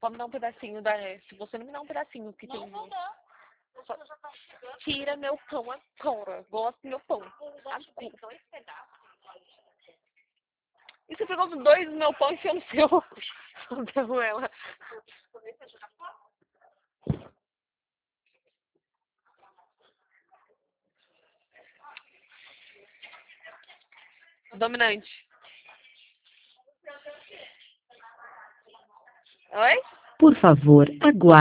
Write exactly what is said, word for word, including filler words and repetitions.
Pode me dar um pedacinho da... Se você não me dá um pedacinho que Não tem... vou dar. Só- Você já tá chegando. Tira meu pão agora. Gosto do meu pão. Eu já te dei dois pedaços. E você pegou os dois do meu pão e enfiou no seu? Deu ela. Também você jogar fora? Dominante. Oi? Por favor, aguarde.